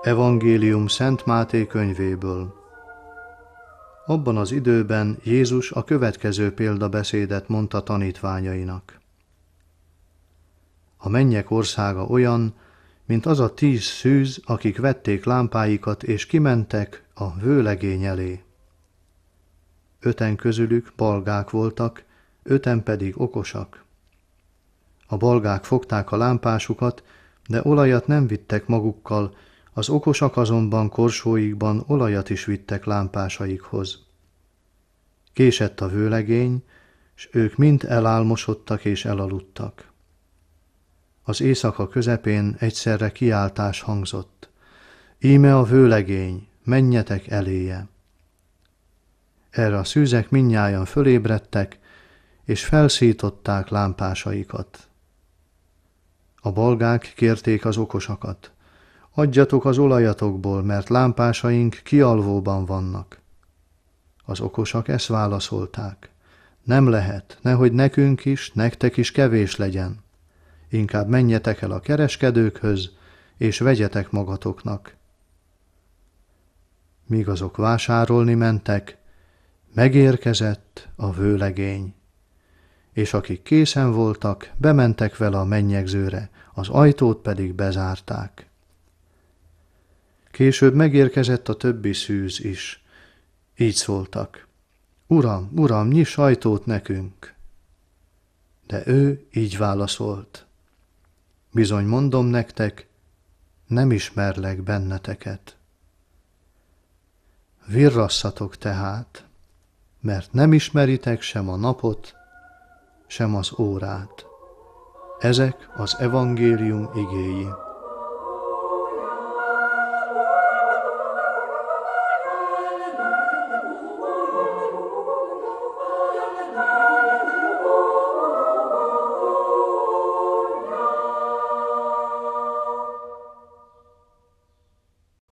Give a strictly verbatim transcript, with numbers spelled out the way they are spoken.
Evangélium Szent Máté könyvéből. Abban az időben Jézus a következő példabeszédet mondta tanítványainak. A mennyek országa olyan, mint az a tíz szűz, akik vették lámpáikat és kimentek a vőlegény elé. Öten közülük balgák voltak, öten pedig okosak. A balgák fogták a lámpásukat, de olajat nem vittek magukkal, az okosak azonban korsóikban olajat is vittek lámpásaikhoz. Késett a vőlegény, s ők mind elálmosodtak és elaludtak. Az éjszaka közepén egyszerre kiáltás hangzott. Íme a vőlegény, menjetek eléje! Erre a szűzek mindnyájan fölébredtek, és felszították lámpásaikat. A balgák kérték az okosakat. Adjatok az olajatokból, mert lámpásaink kialvóban vannak. Az okosak ezt válaszolták. Nem lehet, nehogy nekünk is, nektek is kevés legyen. Inkább menjetek el a kereskedőkhöz, és vegyetek magatoknak. Míg azok vásárolni mentek, megérkezett a vőlegény. És akik készen voltak, bementek vele a mennyegzőre, az ajtót pedig bezárták. Később megérkezett a többi szűz is. Így szóltak. Uram, uram, nyiss ajtót nekünk! De ő így válaszolt. Bizony mondom nektek, nem ismerlek benneteket. Virrasszatok tehát, mert nem ismeritek sem a napot, sem az órát. Ezek az evangélium igéi.